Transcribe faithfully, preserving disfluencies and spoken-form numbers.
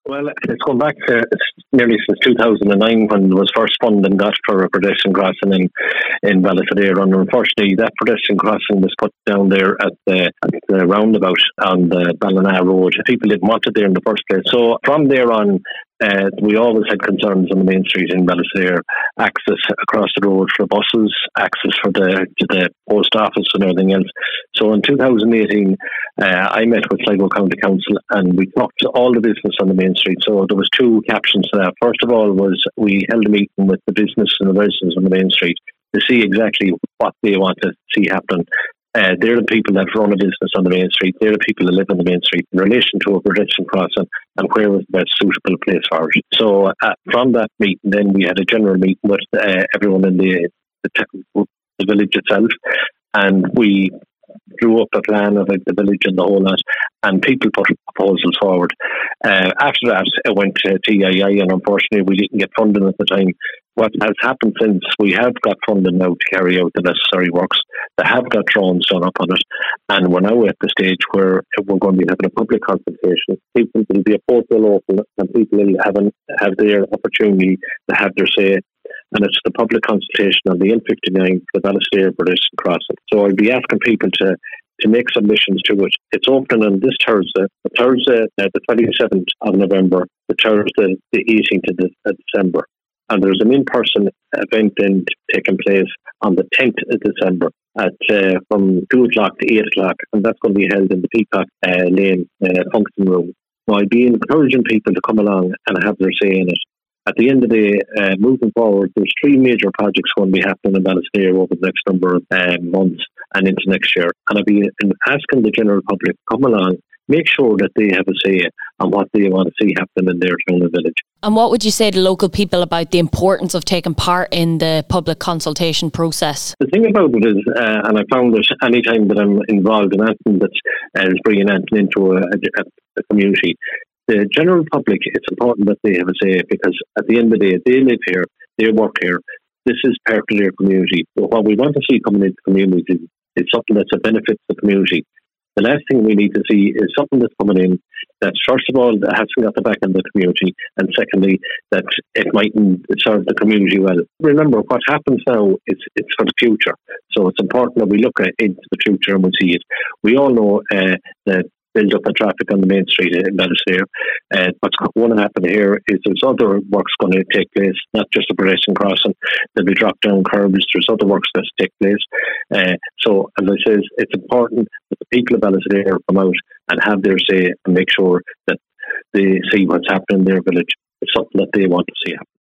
Well, it's gone back to it's nearly since two thousand nine when there was first funding got for a pedestrian crossing in, in Ballysadare. And unfortunately, that pedestrian crossing was put down there at the, at the roundabout on the Ballina Road. People didn't want it there in the first place. So from there on, Uh, we always had concerns on the main street in Ballysadare, access across the road for buses, access for the to the post office and everything else. So in two thousand eighteen, uh, I met with Sligo County Council and we talked to all the business on the main street. So there was two captions to that. First of all was we held a meeting with the business and the residents on the main street to see exactly what they want to see happen. Uh, they're the people that run a business on the main street. They're the people that live on the main street in relation to a pedestrian crossing and where was the best suitable place for it. So uh, from that meeting, then we had a general meeting with uh, everyone in the, the, the village itself, and we drew up a plan of like, the village and the whole lot, and people put proposals forward. Uh, after that, it went to T I I, and unfortunately, we didn't get funding at the time. What has happened since, we have got funding now to carry out the necessary works. They have got drawings done up on it, and we're now at the stage where we're going to be having a public consultation. People will be a portal open, and people will have, an, have their opportunity to have their say. And it's the public consultation on the N fifty-nine for the Ballysadare pedestrian crossing. So I'll be asking people to, to make submissions to it. It's opening on this Thursday, the Thursday, uh, the twenty-seventh of November, the Thursday, the eighteenth of December. And there's an in-person event then taking place on the tenth of December at uh, from two o'clock to eight o'clock, and that's going to be held in the Peacock uh, Lane uh, function room. So I'd be encouraging people to come along and have their say in it. At the end of the day, uh, moving forward, there's three major projects going to be happening in Ballysadare over the next number of uh, months and into next year. And I'll be asking the general public to come along, make sure that they have a say on what they want to see happen in their town and village. And what would you say to local people about the importance of taking part in the public consultation process? The thing about it is, uh, and I found that any time that I'm involved in anything that uh, is bringing anything into a, a, a community, the general public, it's important that they have a say, because at the end of the day, they live here, they work here, this is part of their community. So what we want to see coming into the community is, is something that's a benefit to the community. The last thing we need to see is something that's coming in that, first of all, that hasn't got the back of the community, and secondly, that it mightn't serve the community well. Remember, what happens now is it's for the future. So it's important that we look at into the future and we see it. We all know uh, that build up of traffic on the main street in Ballysadare. Uh, what's going to happen here is there's other works going to take place, not just a pedestrian crossing. There'll be drop down curbs. There's other works that take place. Uh, so, as I says, it's important that the people of Ballysadare come out and have their say and make sure that they see what's happening in their village. It's something that they want to see happen.